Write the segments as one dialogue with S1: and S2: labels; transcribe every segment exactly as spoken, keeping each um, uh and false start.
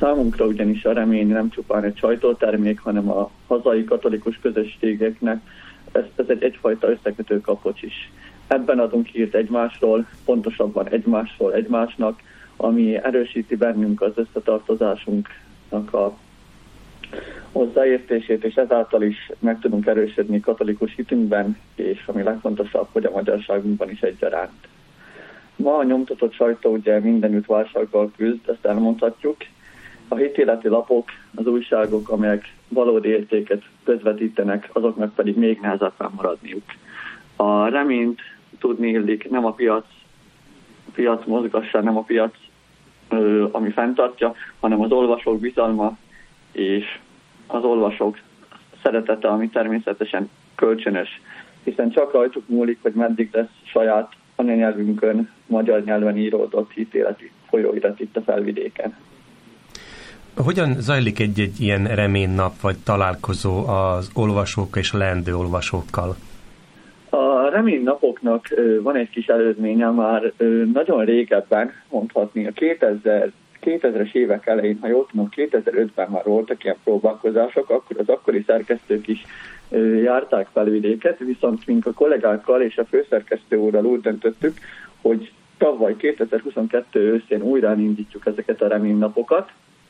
S1: Számunkra ugyanis a remény nem csupán egy sajtótermék, hanem a hazai katolikus közösségeknek ez, ez egy egyfajta összekötő kapocs is. Ebben adunk hírt egymásról, pontosabban egymásról egymásnak, ami erősíti bennünk az összetartozásunknak a hozzáértését, és ezáltal is meg tudunk erősödni katolikus hitünkben, és ami legfontosabb, hogy a magyarságunkban is egyaránt. Ma a nyomtatott sajtó ugye mindenütt válsággal küzd, ezt elmondhatjuk. A hitéleti lapok, az újságok, amelyek valódi értéket közvetítenek, azoknak pedig még nehezebb fennmaradniuk. A reményt tudni illik, nem a piac, a piac mozgassa, nem a piac, ö, ami fenntartja, hanem az olvasók bizalma és az olvasók szeretete, ami természetesen kölcsönös, hiszen csak rajtuk múlik, hogy meddig lesz saját anyanyelvünkön, magyar nyelven íródott hitéleti folyóirat itt a Felvidéken.
S2: Hogyan zajlik egy-egy ilyen reménynap vagy találkozó az olvasók és a leendő olvasókkal?
S1: A reménynapoknak van egy kis előzménye, már nagyon régebben, mondhatni a kétezer, kétezres évek elején, ha jól tudom, kétezer-ötben már voltak ilyen próbálkozások, akkor az akkori szerkesztők is járták Felvidéket, viszont mink a kollégákkal és a főszerkesztő úrral úgy döntöttük, hogy tavaly kétezer-huszonkettő őszén újra indítjuk ezeket a reménynapokat.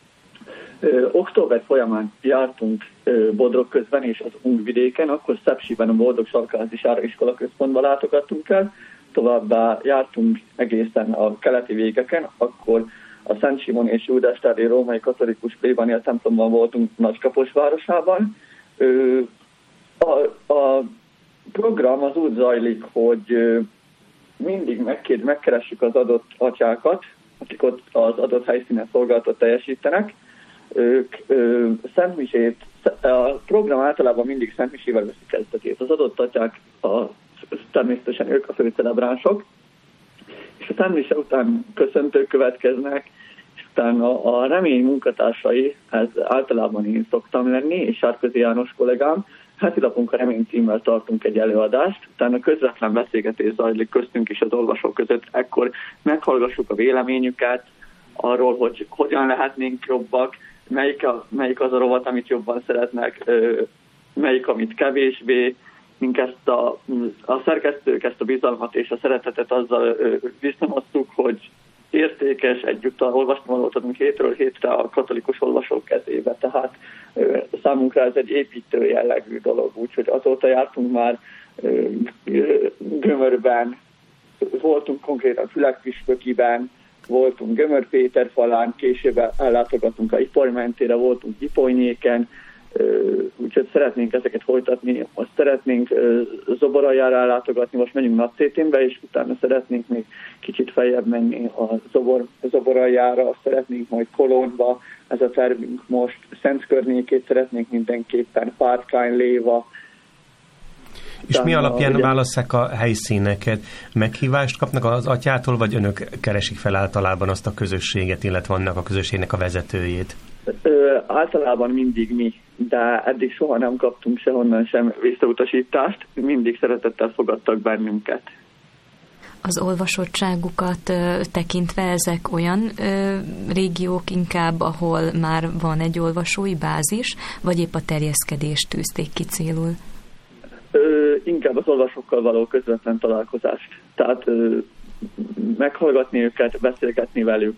S1: Ö, október folyamán jártunk ö, Bodrog közben és az Ungvidéken, akkor Szepsiben a Boldog Sarkázi Sára Iskola Központba látogattunk el, továbbá jártunk egészen a keleti végeken, akkor a Szent Simon és Júdás Tárdi római katolikus plébánia templomban voltunk Nagykapos városában. Ö, a, a program az úgy zajlik, hogy ö, mindig megkér, megkeressük az adott atyákat, akik ott az adott helyszínen szolgálatot teljesítenek. Ők ö, szentmisét, a program általában mindig szentmisével veszi kezdetét. Az adott atyák, a, természetesen ők a főcelebránsok, és a szentmise után köszöntők következnek, és utána a remény munkatársai, ez általában én szoktam lenni, és Sárközi János kollégám, heti lapunk a remény címmel tartunk egy előadást, utána közvetlen beszélgetés zajlik köztünk is az olvasók között, ekkor meghallgassuk a véleményüket arról, hogy hogyan lehetnénk jobbak, melyik, a, melyik az a rovat, amit jobban szeretnek, melyik, amit kevésbé, mink ezt a, a szerkesztők ezt a bizalmat és a szeretetet azzal visszamoztuk, hogy értékes egyúttal olvasnivalót adunk hétről hétre a katolikus olvasók kezébe. Tehát számunkra ez egy építő jellegű dolog, úgyhogy azóta jártunk már Gömörben, voltunk konkrétan Fülekpüspökiben, voltunk Gömör-Péterfalán, később ellátogatunk a Ipoly mentére, voltunk Ipolynyéken, úgyhogy szeretnénk ezeket folytatni, most szeretnénk Zoboraljára ellátogatni, most megyünk Nagyszéténbe, és utána szeretnénk még kicsit feljebb menni a Zobor, Zoboraljára, szeretnénk majd Kolónba, ez a tervünk most, Szent környékét szeretnénk mindenképpen, Párkány, Léva.
S2: És mi alapján válasszák a helyszíneket? Meghívást kapnak az atyától, vagy önök keresik fel általában azt a közösséget, illetve annak a közösségnek a vezetőjét?
S1: Ö, általában mindig mi, de eddig soha nem kaptunk sehonnan sem visszautasítást, mindig szeretettel fogadtak bennünket.
S3: Az olvasottságukat ö, tekintve ezek olyan ö, régiók inkább, ahol már van egy olvasói bázis, vagy épp a terjeszkedést tűzték ki célul?
S1: Ö, inkább az olvasókkal való közvetlen találkozást. Tehát ö, meghallgatni őket, beszélgetni velük,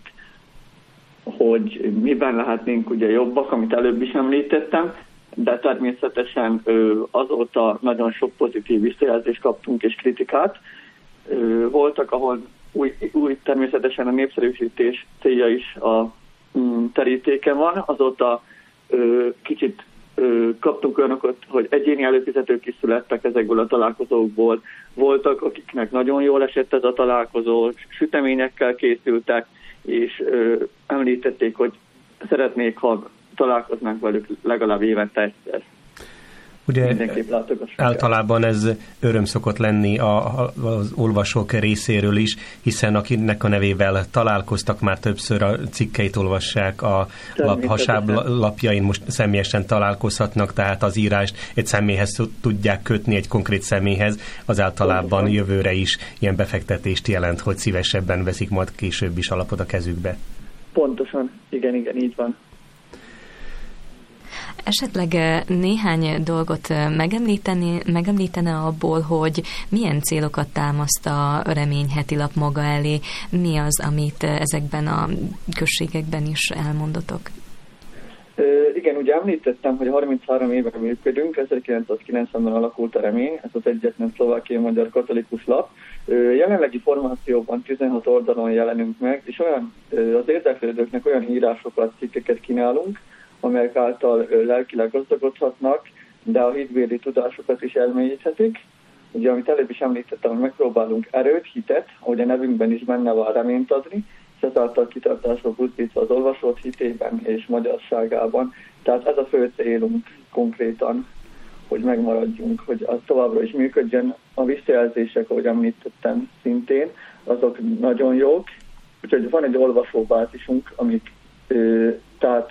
S1: hogy miben lehetnénk ugye jobbak, amit előbb is említettem, de természetesen ö, azóta nagyon sok pozitív visszajelzést kaptunk és kritikát. Ö, voltak, ahol új, új természetesen a népszerűsítés célja is a mm, terítéken van, azóta ö, kicsit kaptunk olyanokat, hogy egyéni előfizetők is születtek ezekből a találkozókból. Voltak, akiknek nagyon jól esett ez a találkozó, süteményekkel készültek, és ö, említették, hogy szeretnék, ha találkoznánk velük legalább évente egyszer.
S2: Ugye általában ez öröm szokott lenni a, a, az olvasók részéről is, hiszen akinek a nevével találkoztak, már többször a cikkeit olvassák a lap, hasáb lapjain, most személyesen találkozhatnak, tehát az írást egy személyhez tudják kötni, egy konkrét személyhez, az általában pontosan jövőre is ilyen befektetést jelent, hogy szívesebben veszik majd később is alapot a kezükbe.
S1: Pontosan, igen, igen, így van.
S3: Esetleg néhány dolgot megemlíteni, megemlítene abból, hogy milyen célokat támaszt a Remény heti lap maga elé, mi az, amit ezekben a községekben is elmondotok?
S1: Igen, ugye említettem, hogy harminchárom éve működünk, ezerkilencszázkilencvenben alakult a Remény, ez az egyetlen szlovákiai magyar katolikus lap. Jelenlegi formációban tizenhat oldalon jelenünk meg, és olyan, az érdeklődőknek olyan írásokat, cikkeket kínálunk, amelyek által lelkileg gazdagodhatnak, de a hitbéli tudásokat is elmélyíthetik. Ugye, amit előbb is említettem, hogy megpróbálunk erőt, hitet, ahogy a nevünkben is benne van, reményt adni, és ezáltal kitartásra buzdítva az olvasót hitében és magyarságában. Tehát ez a fő célunk konkrétan, hogy megmaradjunk, hogy az továbbra is működjön. A visszajelzések, ahogy említettem szintén, azok nagyon jók. Úgyhogy van egy olvasóbázisunk, amik ö, tehát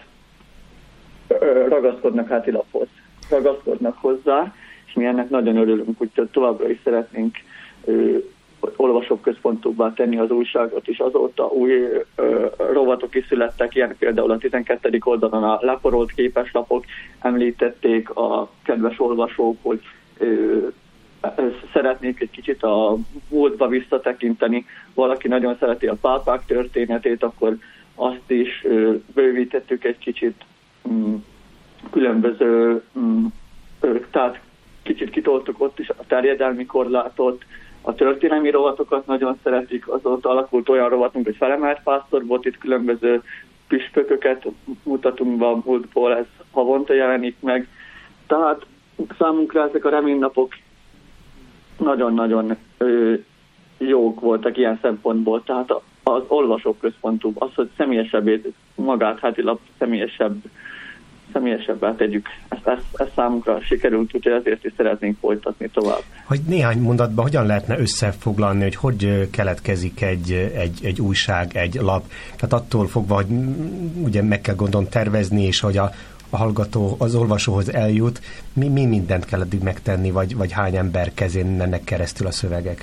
S1: ö, ragaszkodnak háti laphoz, ragaszkodnak hozzá, és mi ennek nagyon örülünk, úgyhogy továbbra is szeretnénk ö, olvasók központúbbá tenni az újságot, és azóta új ö, rovatok is születtek, ilyen például a tizenkettedik oldalon a leporolt képeslapok, említették a kedves olvasók, hogy ö, szeretnék egy kicsit a múltba visszatekinteni, valaki nagyon szereti a pápák történetét, akkor azt is ö, bővítettük egy kicsit mm, különböző, mm, ö, tehát kicsit kitoltuk ott is a terjedelmi korlátot, a történelmi rovatokat nagyon szeretik, azóta alakult olyan rovatunk, hogy felemelt pásztorból, itt különböző püspököket mutatunk be a múltból, ez havonta jelenik meg. Tehát számunkra ezek a reménynapok nagyon-nagyon ö, jók voltak ilyen szempontból, tehát az olvasók központú, az, hogy személyesebbé magát heti lap személyesebb, személyesebbá tegyük. Ezt, ezt, ezt számunkra sikerült, úgyhogy ezért is szeretnénk folytatni tovább.
S2: Hogy néhány mondatban hogyan lehetne összefoglalni, hogy hogy keletkezik egy, egy, egy újság, egy lap? Tehát attól fogva, hogy ugye meg kell gondolom tervezni, és hogy a, a hallgató az olvasóhoz eljut, mi, mi mindent kell eddig megtenni, vagy, vagy hány ember kezén mennek keresztül a szövegek?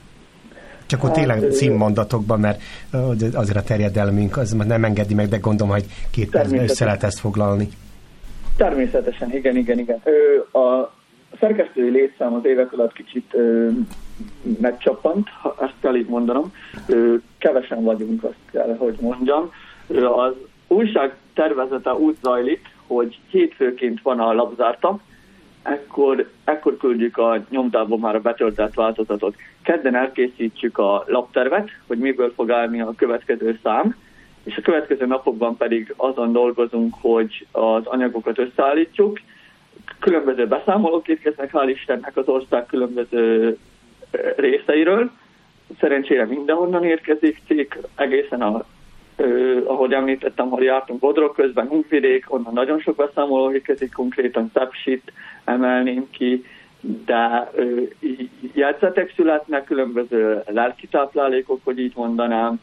S2: Csak ott tényleg címmondatokban, mert azért a terjedelmünk az nem engedi meg, de gondolom, hogy két percben össze lehet ezt foglalni.
S1: Természetesen, igen, igen, igen. A szerkesztői létszám az évek alatt kicsit megcsappant, ezt kell így mondanom. Kevesen vagyunk, azt kell, hogy mondjam. Az újság tervezete úgy zajlik, hogy hétfőként van a lapzárta, Ekkor, ekkor küldjük a nyomdába már a betöltett változatot. Kedden elkészítjük a laptervet, hogy miből fog állni a következő szám, és a következő napokban pedig azon dolgozunk, hogy az anyagokat összeállítjuk. Különböző beszámolók érkeznek, hál' Istennek, az ország különböző részeiről. Szerencsére mindenhonnan érkezik cikk, egészen a Uh, ahogy említettem, hogy jártunk Bodrog közben, Hungvidék, onnan nagyon sok beszámoló érkezik, konkrétan Szepsit emelném ki, de uh, jegyzetek születnek, különböző lelkitáplálékok, hogy így mondanám.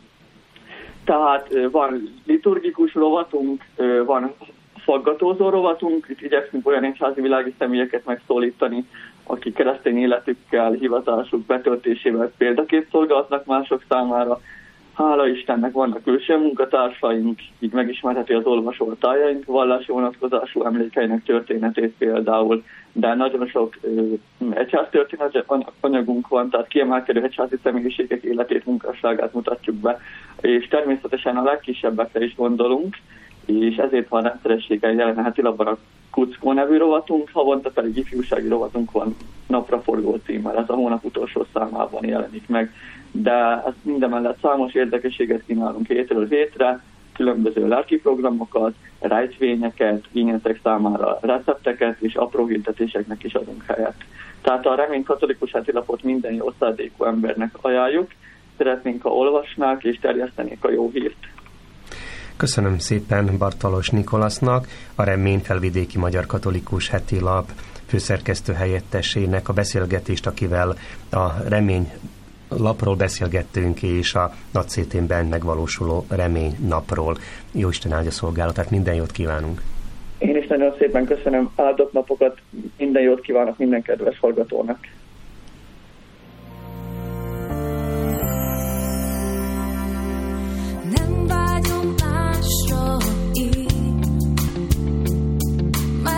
S1: Tehát uh, van liturgikus rovatunk, uh, van faggatózó rovatunk, itt igyekszünk olyan egyházi világi személyeket megszólítani, akik keresztény életükkel, hivatásuk betöltésével példakép szolgálnak mások számára. Hála Istennek vannak külső munkatársaink, így megismerheti az olvasó a tájaink vallási vonatkozású emlékeinek történetét például, de nagyon sok egyháztörténet anyagunk van, tehát kiemelkedő egyházi személyiségek életét, munkásságát mutatjuk be, és természetesen a legkisebbekre is gondolunk, és ezért van rendszerességgel jelen a heti lapban a Kuckó nevű rovatunk, havonta pedig ifjúsági rovatunk van napraforgó címmel, ez a hónap utolsó számában jelenik meg. De ezt mindemellett számos érdekességet kínálunk hétről hétre, különböző lelki programokat, rejtvényeket, ínyecek számára recepteket és apró hirdetéseknek is adunk helyet. Tehát a Remény katolikus heti lapot minden jó szándékú embernek ajánljuk, szeretnénk, ha olvasnák és terjesztenék a jó hírt.
S2: Köszönöm szépen Bartalos Nikolasznak, a Remény felvidéki magyar katolikus heti lap főszerkesztő helyettesének a beszélgetést, akivel a Remény lapról beszélgettünk, és a Nagy Szétényben megvalósuló Remény napról. Jóisten áldja szolgálatát, minden jót kívánunk!
S1: Én is nagyon szépen köszönöm, áldott napokat, minden jót kívánok minden kedves hallgatónak!
S4: Nem vágyom másra így,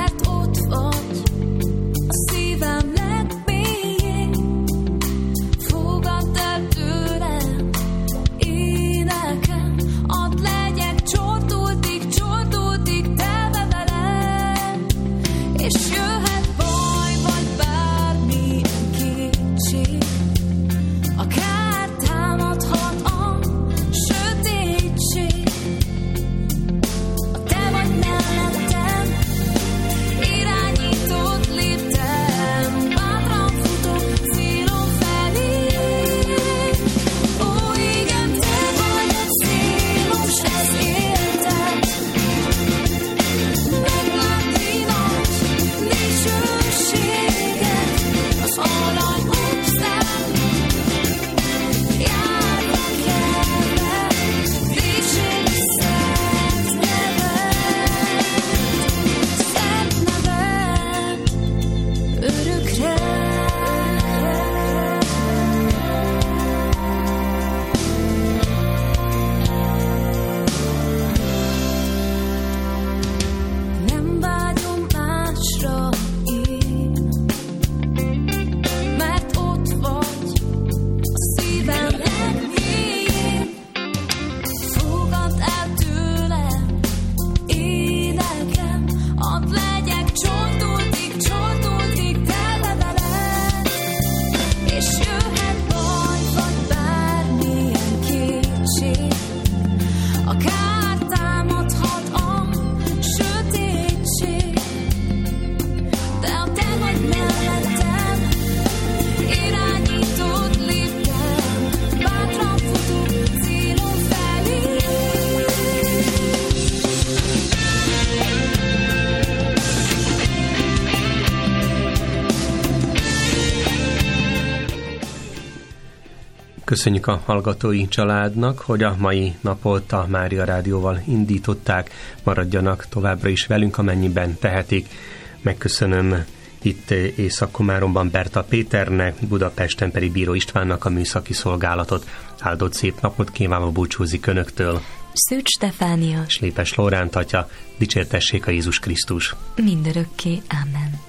S2: Köszönjük a hallgatói családnak, hogy a mai napot a Mária Rádióval indították. Maradjanak továbbra is velünk, amennyiben tehetik. Megköszönöm itt Észak-Komáromban Berta Péternek, Budapesten pedig Bíró Istvánnak a műszaki szolgálatot. Áldott szép napot kívánva búcsúzik Önöktől
S3: Szűcs Stefánia
S2: és Lépes Lóránt atya. Dicsértessék a Jézus Krisztus!
S3: Mindörökké. Amen.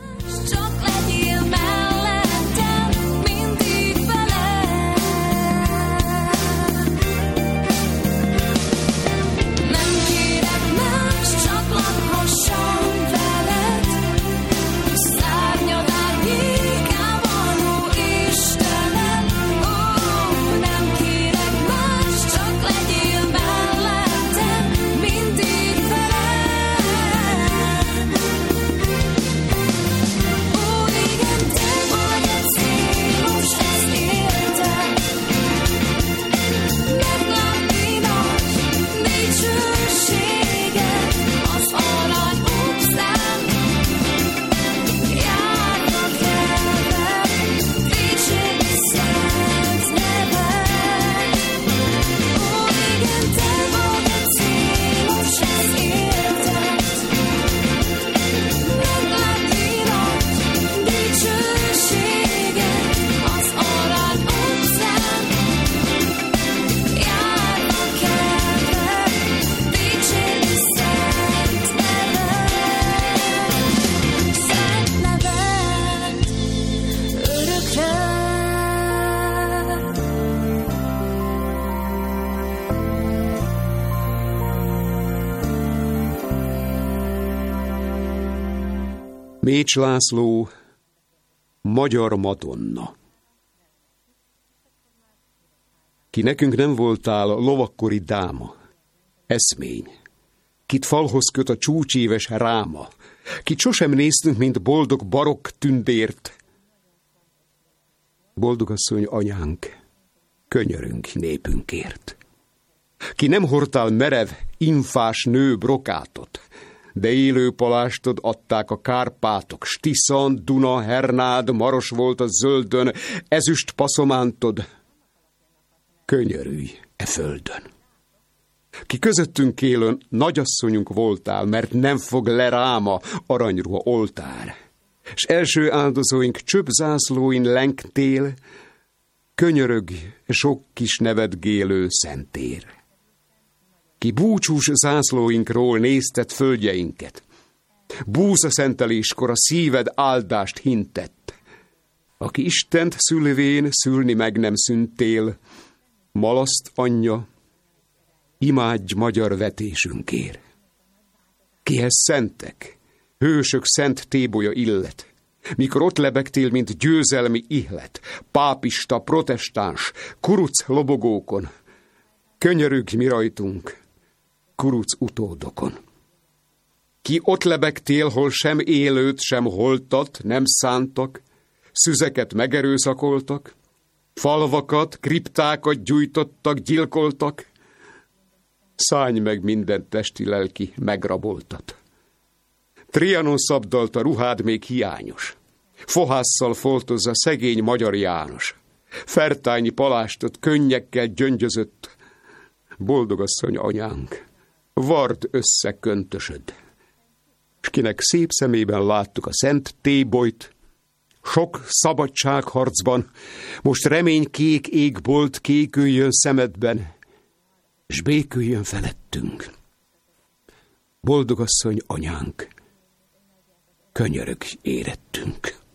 S4: Mécs László, Magyar Madonna. Ki nekünk nem voltál lovakkori dáma, eszmény, kit falhoz köt a csúcséves ráma, kit sosem néztünk, mint boldog barokk tündért. Boldogasszony anyánk, könyörünk népünkért. Ki nem hordtál merev, infás nő brokátot, de élő palástod adták a Kárpátok, s Tiszan, Duna, Hernád, Maros volt a zöldön, ezüst paszomántod, könyörülj e földön. Ki közöttünk élőn nagyasszonyunk voltál, mert nem fog le ráma aranyruha oltár, s első áldozóink csöpp zászlóin lengtél, könyörög sok kis nevetgélő szentér. Ki búcsús zászlóinkról nézted földjeinket, búza szenteléskor a szíved áldást hintett. Aki Istent szülvén szülni meg nem szüntél, malaszt anyja, imádj magyar vetésünkért. Kihez szentek, hősök szent tébolya illet, mikor ott lebegtél, mint győzelmi ihlet, pápista, protestáns, kuruc lobogókon, könyörügj mi rajtunk, kuruc utódokon. Ki ott lebegtél, hol sem élőt, sem holtat nem szántak, szüzeket megerőszakoltak, falvakat, kriptákat gyújtottak, gyilkoltak, szállj meg minden testi-lelki megraboltat. Trianon szabdalta ruhád még hiányos, fohásszal foltozza szegény magyar János, fertányi palástot könnyekkel gyöngyözött, boldogasszony anyánk, vard össze köntösöd. S kinek szép szemében láttuk a szent tébolyt, sok szabadságharcban, most remény kék égbolt kéküljön szemedben, s béküljön felettünk. Boldogasszony anyánk, könyörög érettünk.